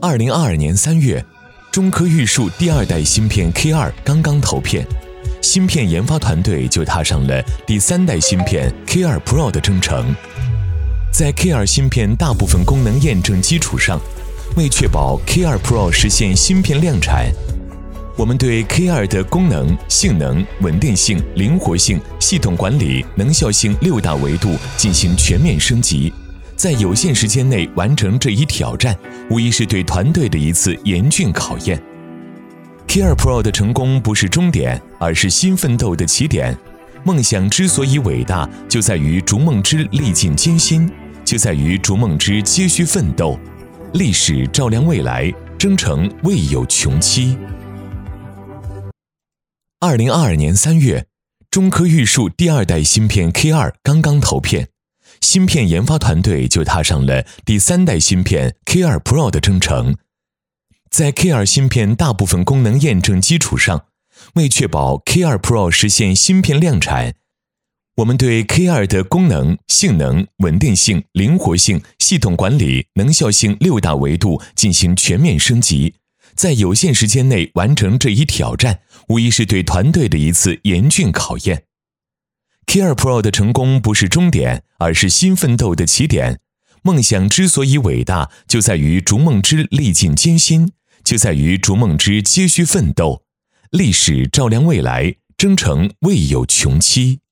2022年3月，中科玉树第2代芯片 K2 刚刚投片，芯片研发团队就踏上了第3代芯片 K2 Pro 的征程。在 K2 芯片大部分功能验证基础上，为确保 K2 Pro 实现芯片量产，我们对 K2 的功能、性能、稳定性、灵活性、系统管理、能效性6大维度进行全面升级。在有限时间内完成这一挑战，无疑是对团队的一次严峻考验。K2 Pro 的成功不是终点，而是新奋斗的起点。梦想之所以伟大，就在于逐梦之历尽艰辛，就在于逐梦之皆需奋斗。历史照亮未来，征程未有穷期。2022年3月，中科玉树第2代芯片 K2 刚刚投片，芯片研发团队就踏上了第3代芯片 K2 Pro 的征程。在 K2 芯片大部分功能验证基础上，为确保 K2 Pro 实现芯片量产，我们对 K2 的功能、性能、稳定性、灵活性、系统管理、能效性6大维度进行全面升级。在有限时间内完成这一挑战，无疑是对团队的一次严峻考验。K2 Pro 的成功不是终点，而是新奋斗的起点。梦想之所以伟大，就在于逐梦之历尽艰辛，就在于逐梦之皆需奋斗。历史照亮未来，征程未有穷期。